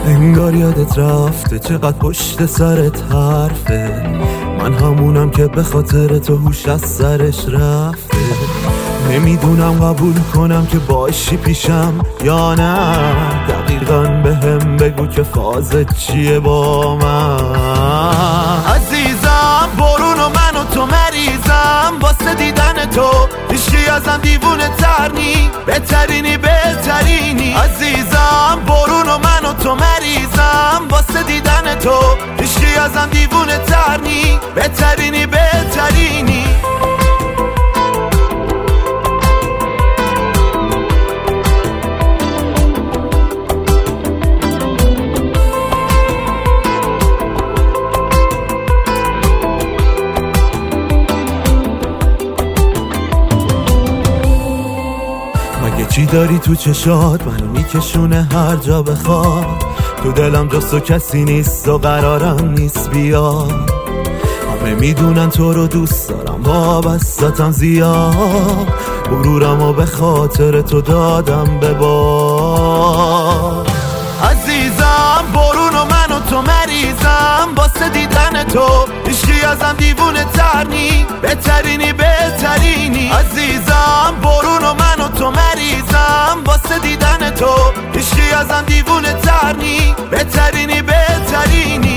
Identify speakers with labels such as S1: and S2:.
S1: انگار یادت رفته چقدر پشت سرت حرفه، من همونم که به خاطر تو هوش از سرش رفته. نمیدونم قبول کنم که باشی پیشم یا نه، دقیقاً بهم بگو که فازت چیه با من. عزیزم برون و من و تو مریضم واسه دیدن تو، هیچکی ازم دیوونه تر نی، بهترینی بهترینی. عزیزم برون و من و تو مریضم واسه دیدن تو، هیچکی ازم دیوونه تر نی، بهترینی بهترینی. مگه چی داری تو چشات منو میکشونه هر جا بخواد، تو دلم جز تو کسی نیست و قرارم نیست بیاد. همه میدونن تو رو دوست دارم وابستم زیاد، غرورمو به خاطر تو دادم به باد. عزیزم برون و من و تو مریضم واسه دیدن تو، هیچکی ازم دیوونه تر نی، بهترینی بهترینی. عزیزم برون و من و تو مریضم واسه دیدن تو، هیچکی ازم دیوونه تر نی، بهترینی بهترینی.